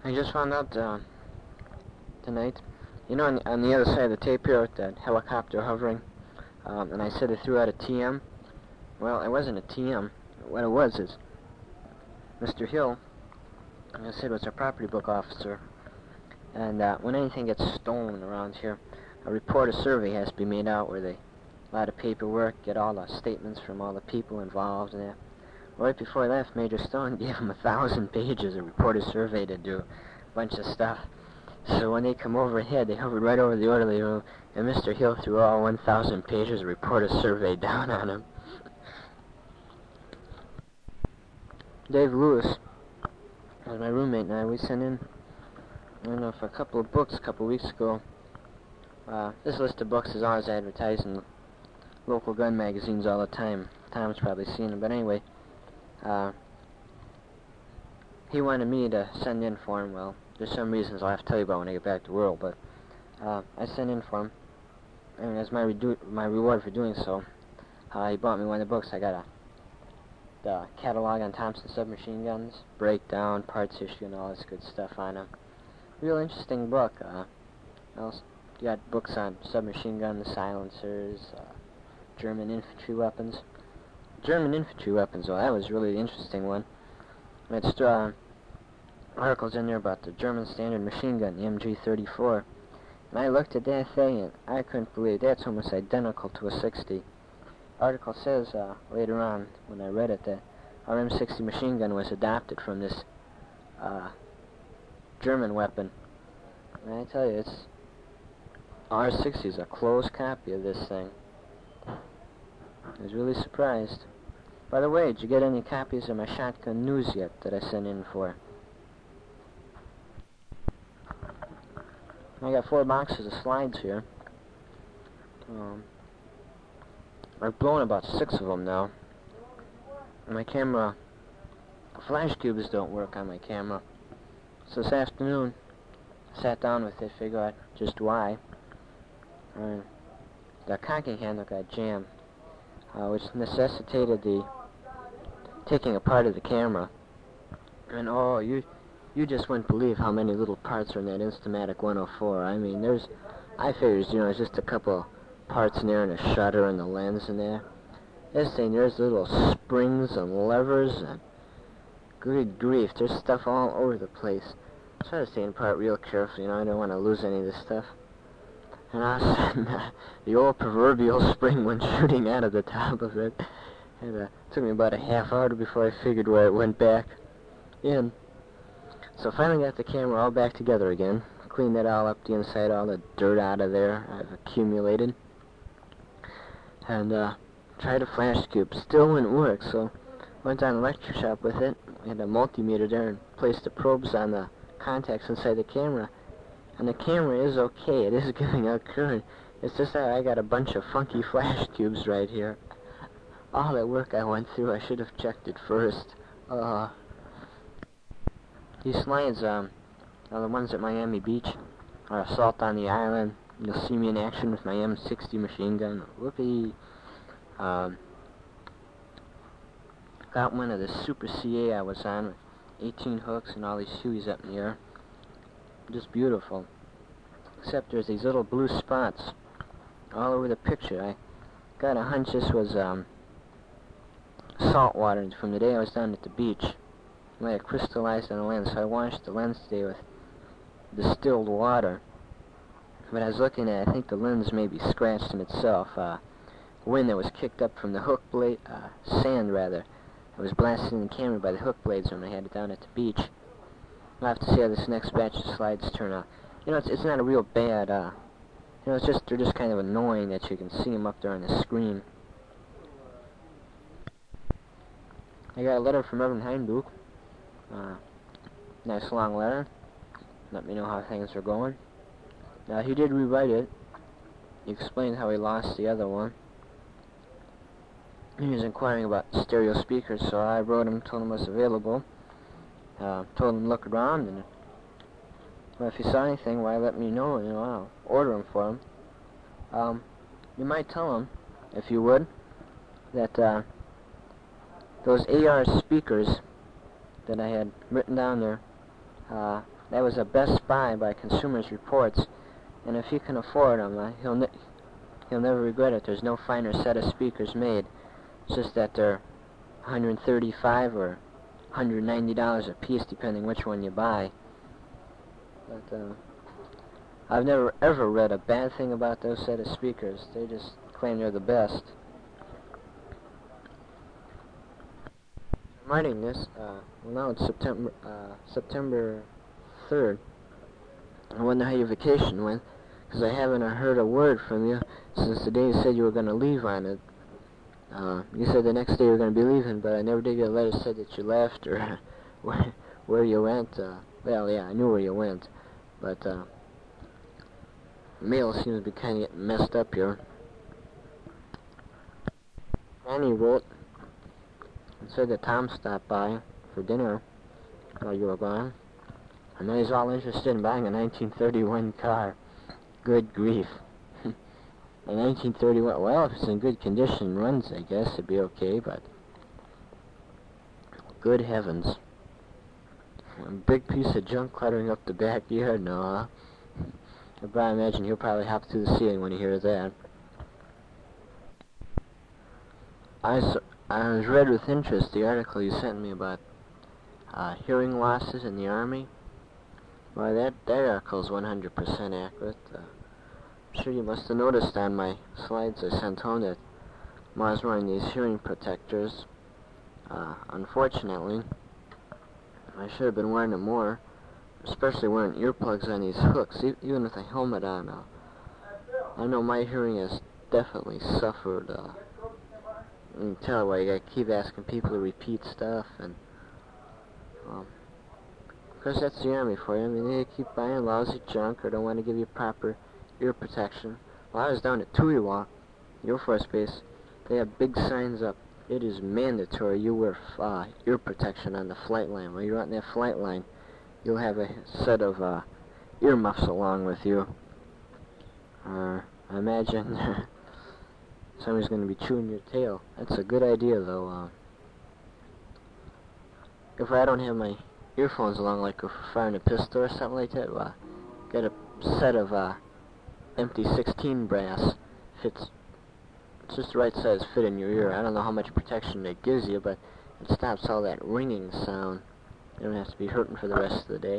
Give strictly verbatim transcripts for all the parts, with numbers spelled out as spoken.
I just found out uh, tonight, you know, on, on the other side of the tape here, with that helicopter hovering, um, and I said they threw out a T M. Well, it wasn't a T M. What it was is Mister Hill, I said, was our property book officer, and uh, when anything gets stolen around here, a report, a survey has to be made out where they, a lot of paperwork, get all the statements from all the people involved and that. Right before I left, Major Stone gave him a thousand pages of report, a survey to do, a bunch of stuff. So when they come overhead, they hovered right over the orderly room, and Mister Hill threw all one thousand pages of report, a survey down on him. Dave Lewis was my roommate, and I, we sent in, I don't know, for a couple of books a couple of weeks ago. Uh, this list of books is always advertised in local gun magazines all the time. Tom's probably seen them, but anyway, uh, he wanted me to send in for him. Well, there's some reasons I'll have to tell you about when I get back to World, but uh, I sent in for him, and as my, redu my reward for doing so, uh, he bought me one of the books. I got a the catalog on Thompson submachine guns, breakdown, parts issue, and all this good stuff on them. Real interesting book. Uh, also got books on submachine guns, silencers, uh, German infantry weapons. German infantry weapons, well, that was really the interesting one. It's uh, articles in there about the German standard machine gun, the M G thirty-four. And I looked at that thing, and I couldn't believe it. That's almost identical to a sixty. Article says uh, later on, when I read it, that our M sixty machine gun was adopted from this uh, German weapon. And I tell you, it's R sixty is a close copy of this thing. I was really surprised. By the way, did you get any copies of my Shotgun News yet that I sent in for? I got four boxes of slides here. Um, I've blown about six of them now. My camera, flash cubes don't work on my camera. So this afternoon, I sat down with it, figured out just why. And the cocking handle got jammed, uh, which necessitated the taking apart of the camera. And oh, you you just wouldn't believe how many little parts are in that Instamatic one oh four. I mean, there's, I figured, you know, there's just a couple parts in there and a shutter and the lens in there. This thing, there's little springs and levers and good grief, there's stuff all over the place. I try to stay apart real carefully, you know, I don't want to lose any of this stuff. And all of a sudden, uh, the old proverbial spring went shooting out of the top of it. And uh, it took me about a half hour before I figured where it went back in. So finally got the camera all back together again. Cleaned that all up the inside, all the dirt out of there I've accumulated. And uh, tried a flash cube. Still wouldn't work, so went down to the lecture shop with it. We had a multimeter there and placed the probes on the contacts inside the camera. And the camera is okay. It is giving out current. It's just that I got a bunch of funky flash cubes right here. All that work I went through, I should have checked it first. Uh, these slides um, are the ones at Miami Beach, or Assault on the Island. You'll see me in action with my M sixty machine gun. Whoopee! Um, got one of the Super C A I was on with eighteen hooks and all these hueys up in the air. Just beautiful. Except there's these little blue spots all over the picture. I got a hunch this was um, salt water from the day I was down at the beach. It might have crystallized on the lens, so I washed the lens today with distilled water. But I was looking at it, I think the lens may be scratched in itself. Uh, wind that was kicked up from the hook blade, uh, sand rather, it was blasted in the camera by the hook blades when I had it down at the beach. I'll have to see how this next batch of slides turn out. You know, it's, it's not a real bad, uh, you know, it's just, they're just kind of annoying that you can see them up there on the screen. I got a letter from Reverend Heinbuch. Uh, nice long letter. Let me know how things are going. Now, he did rewrite it. He explained how he lost the other one. He was inquiring about stereo speakers, so I wrote him, told him it was available. Uh, told him to look around, and well, if you saw anything, why let me know, you know, I'll order them for him. Um, you might tell him, if you would, that uh, those A R speakers that I had written down there, uh, That was a Best Buy by Consumers Reports, and if you can afford them, uh, he'll ne he'll never regret it. There's no finer set of speakers made. It's just that they're one hundred thirty-five dollars or one hundred ninety dollars a piece, depending which one you buy. But uh, I've never ever read a bad thing about those set of speakers. They just claim they're the best. I'm writing this, uh, well now it's September, uh, September third. I wonder how your vacation went, because I haven't heard a word from you since the day you said you were going to leave on it. Uh, you said the next day you were going to be leaving, but I never did get a letter that said that you left or where, where you went. Uh, well, yeah, I knew where you went, but uh, mail seems to be kind of getting messed up here. Annie wrote and said that Tom stopped by for dinner while you were gone. And now he's all interested in buying a nineteen thirty-one car. Good grief. A nineteen thirty-one, well, if it's in good condition runs, I guess it'd be okay, but good heavens. A big piece of junk cluttering up the backyard, no, huh? But I imagine he'll probably hop through the ceiling when he hears that. I, I was read with interest the article you sent me about uh, hearing losses in the Army. Well, that, that article's one hundred percent accurate. Uh, I'm sure you must have noticed on my slides I sent home that I was wearing these hearing protectors. Uh, unfortunately, I should have been wearing them more, especially wearing earplugs on these hooks, e even with a helmet on. Uh, I know my hearing has definitely suffered. Uh, you can tell why you gotta keep asking people to repeat stuff, and um, of course that's the Army for you. I mean, they keep buying lousy junk or don't want to give you proper ear protection. Well, I was down at Tuiwa, Air Force Base. They have big signs up. It is mandatory you wear uh, ear protection on the flight line. While you're on that flight line, you'll have a set of uh, ear muffs along with you. Uh, I imagine somebody's going to be chewing your tail. That's a good idea, though. Uh, if I don't have my earphones along, like if we're firing a pistol or something like that, uh, get a set of uh, empty sixteen brass. Fits. It's just the right size fit in your ear. I don't know how much protection it gives you, but it stops all that ringing sound. You don't have to be hurting for the rest of the day.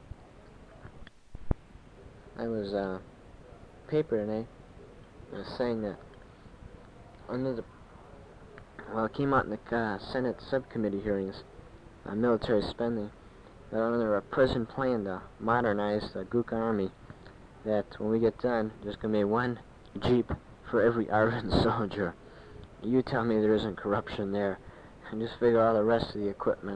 I was uh, paper today. I was saying that under the well, it came out in the uh, Senate subcommittee hearings on military spending that under a present plan to modernize the Gurkha Army, that when we get done, there's going to be one Jeep for every armed soldier. You tell me there isn't corruption there, and just figure all the rest of the equipment.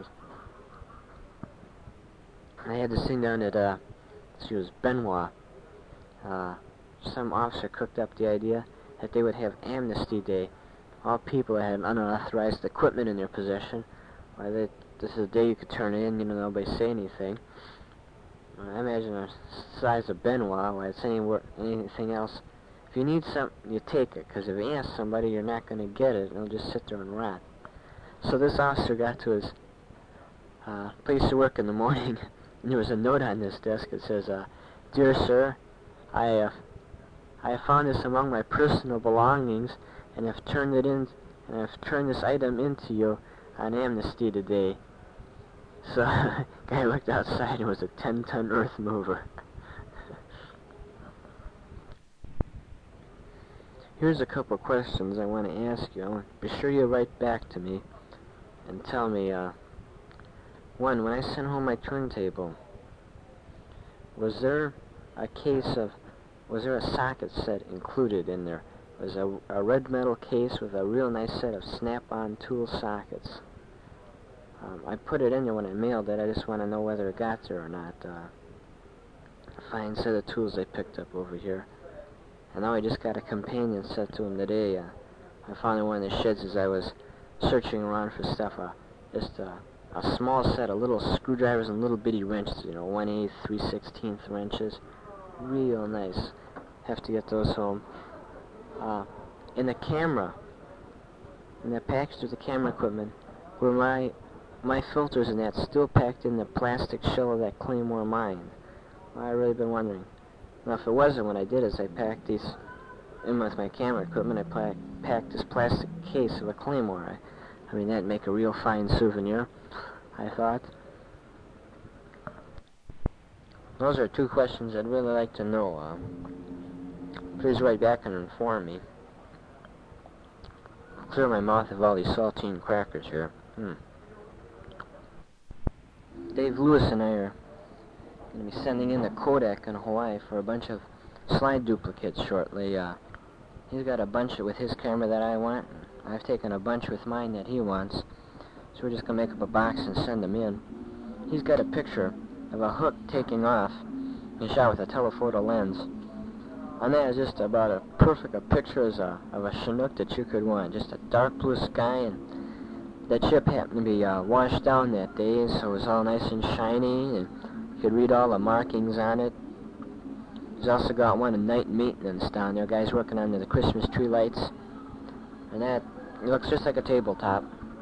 I had this thing down at, uh, she was Benoit. Uh, some officer cooked up the idea that they would have Amnesty Day. All people that had unauthorized equipment in their possession, why, they, this is the day you could turn it in, you know, nobody say anything. Uh, I imagine the size of Benoit, why it's any anything else. If you need something, you take it, because if you ask somebody, you're not going to get it, it'll just sit there and rot. So this officer got to his uh, place to work in the morning, and there was a note on this desk that says, uh, "Dear sir, I, uh, I have found this among my personal belongings, and have turned it in, and have turned this item into you on Amnesty today." So, guy looked outside, and it was a ten-ton earth mover. Here's a couple questions I want to ask you. Be sure you write back to me and tell me, uh, one, when I sent home my turntable, was there a case of, was there a socket set included in there? Was a, a red metal case with a real nice set of snap-on tool sockets. Um, I put it in there when I mailed it. I just want to know whether it got there or not. Uh, a fine set of tools I picked up over here. And now I just got a companion set to them today. Uh, I found in one of the sheds as I was searching around for stuff. Uh, just uh, a small set of little screwdrivers and little bitty wrenches, you know, one eighth, three sixteenths wrenches. Real nice. Have to get those home. Uh, in the camera, in the package with the camera equipment, were my my filters and that still packed in the plastic shell of that Claymore mine? Well, I've really been wondering. Now, if it wasn't, what I did is I packed these in with my camera equipment. I pack, packed this plastic case of a Claymore. I, I mean, that'd make a real fine souvenir, I thought. Those are two questions I'd really like to know. Uh, please write back and inform me. Clear my mouth of all these saltine crackers here. Hmm. Dave Lewis and I are going to be sending in to Kodak in Hawaii for a bunch of slide duplicates shortly. Uh, he's got a bunch with his camera that I want. I've taken a bunch with mine that he wants. So we're just going to make up a box and send them in. He's got a picture of a hook taking off. He shot with a telephoto lens. And that is just about as perfect a picture as a, of a Chinook that you could want. Just a dark blue sky, and that ship happened to be uh, washed down that day, so it was all nice and shiny, and you could read all the markings on it. He's also got one of night maintenance down there, guys working on the Christmas tree lights. And that it looks just like a tabletop.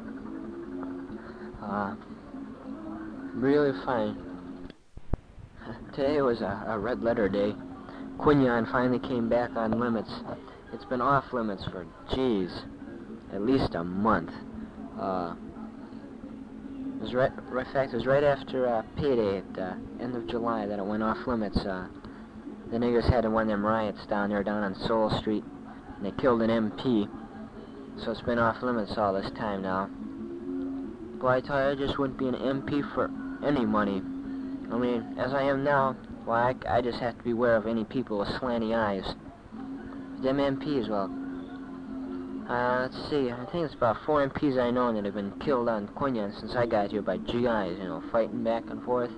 Uh, really fine. Today was a, a red letter day. Quinyon finally came back on limits. It's been off limits for, geez, at least a month. Uh, it was right, in fact, it was right after uh, payday at the uh, end of July that it went off limits. Uh, the niggers had one of them riots down there, down on Seoul Street, and they killed an M P. So it's been off limits all this time now. Boy, I tell you, I just wouldn't be an M P for any money. I mean, as I am now, why, I, I just have to beware of any people with slanty eyes. Them M Ps, well, uh, let's see, I think it's about four M Ps I know that have been killed on Quinyon since I got here by G Is, you know, fighting back and forth.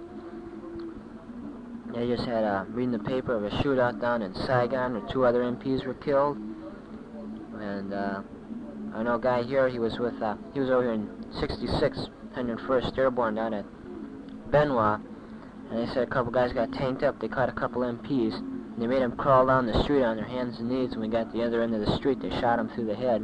I just had, uh, reading the paper of a shootout down in Saigon where two other M Ps were killed. And, uh, I know a guy here, he was with, uh, he was over here in sixty-six, one hundred first Airborne down at Benoit. And they said a couple guys got tanked up. They caught a couple M Ps. And they made them crawl down the street on their hands and knees. When we got to the other end of the street, they shot them through the head.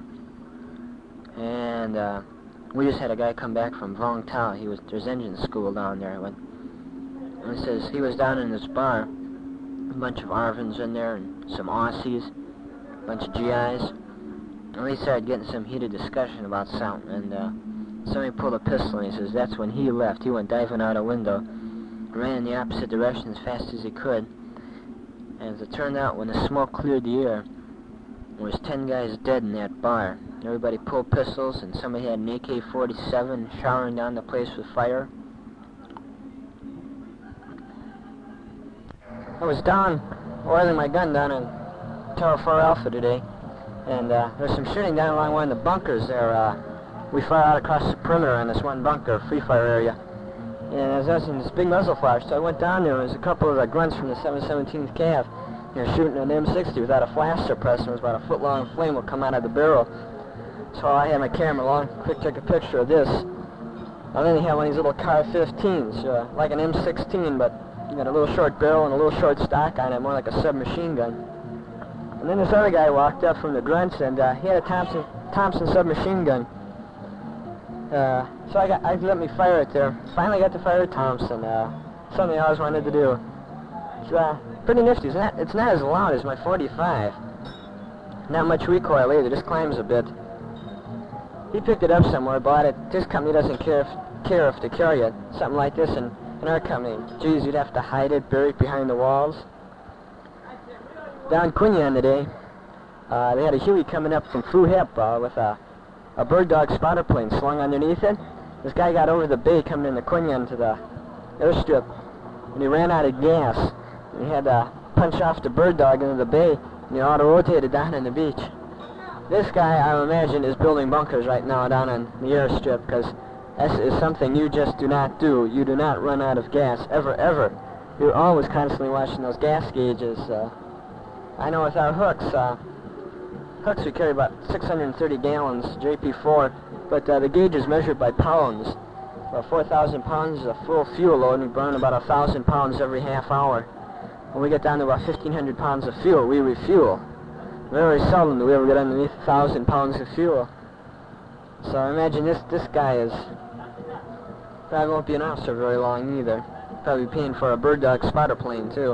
And uh, we just had a guy come back from Vong Tau. He was there's engine school down there. When, and he says he was down in this bar. A bunch of Arvins in there and some Aussies, a bunch of G Is. And we started getting some heated discussion about something. And uh, somebody pulled a pistol and he says that's when he left. He went diving out a window. Ran in the opposite direction as fast as he could, and as it turned out, when the smoke cleared the air, there was ten guys dead in that bar. Everybody pulled pistols, and somebody had an A K forty-seven showering down the place with fire. I was down, oiling my gun down in Tower four Alpha today, and uh, there's some shooting down along one of the bunkers there. Uh, we fire out across the perimeter in this one bunker, free fire area. And I was using this big muzzle flash, so I went down there. There was a couple of the grunts from the seven seventeenth Cav, you know, shooting an M sixty without a flash suppressor. It was about a foot long flame would come out of the barrel. So I had my camera along, quick took a picture of this. And then he had one of these little Car fifteens, uh, like an M sixteen, but you got a little short barrel and a little short stock on it, more like a submachine gun. And then this other guy walked up from the grunts, and uh, he had a Thompson Thompson submachine gun. Uh, so I got, I let me fire it there. Finally got to fire Thompson. Uh, something I always wanted to do. It's uh, pretty nifty. It's not, it's not as loud as my forty-five. Not much recoil either. Just climbs a bit. He picked it up somewhere, bought it. This company doesn't care if, care if to carry it. Something like this, and in our company, geez, you'd have to hide it, bury it behind the walls. Down Quinyon today, uh, they had a Huey coming up from Phu Hep uh, with a a bird dog spotter plane slung underneath it. This guy got over the bay coming into Quinyon to the airstrip, and he ran out of gas. And he had to punch off the bird dog into the bay, and he auto-rotated down on the beach. This guy, I imagine, is building bunkers right now down on the airstrip, because this is something you just do not do. You do not run out of gas, ever, ever. You're always constantly watching those gas gauges. Uh, I know with our hooks, uh, hooks we carry about six hundred thirty gallons, J P four, but uh, the gauge is measured by pounds. About four thousand pounds is a full fuel load, and we burn about one thousand pounds every half hour. When we get down to about fifteen hundred pounds of fuel, we refuel. Very seldom do we ever get underneath one thousand pounds of fuel. So I imagine this, this guy is Probably won't be an officer very long either. Probably paying for a bird dog spotter plane too.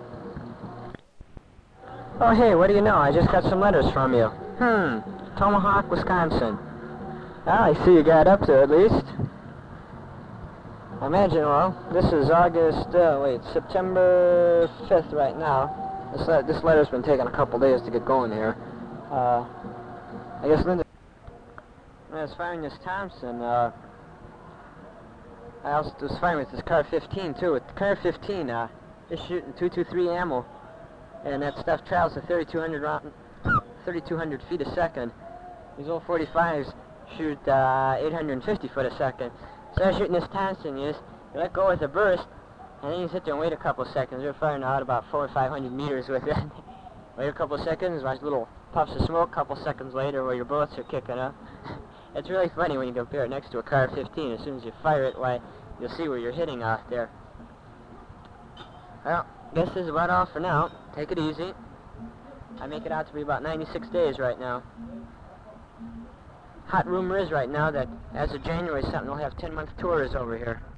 Oh hey, what do you know? I just got some letters from you. Hmm, Tomahawk, Wisconsin. Ah, I see you got up there at least. I imagine, well, this is August, uh, wait, September fifth right now. This, le this letter's been taking a couple days to get going here. Uh, I guess Linda... When I was firing this Thompson, uh, I also was firing with this Car fifteen too. With the Car fifteen, uh, just shooting two twenty-three ammo, and that stuff travels at thirty-two hundred round, thirty-two hundred feet a second. These old forty-fives shoot uh, eight hundred fifty foot a second. So I was shooting this Thompson, you just you let go with a burst, and then you sit there and wait a couple seconds. You're firing out about four or five hundred meters with it. Wait a couple seconds, watch little puffs of smoke. A couple seconds later, where your bullets are kicking up. It's really funny when you compare it next to a Car fifteen. As soon as you fire it, why, you'll see where you're hitting off there. Well, guess this is about all for now. Take it easy. I make it out to be about ninety-six days right now. Hot rumor is right now that as of January something will have ten month tours over here.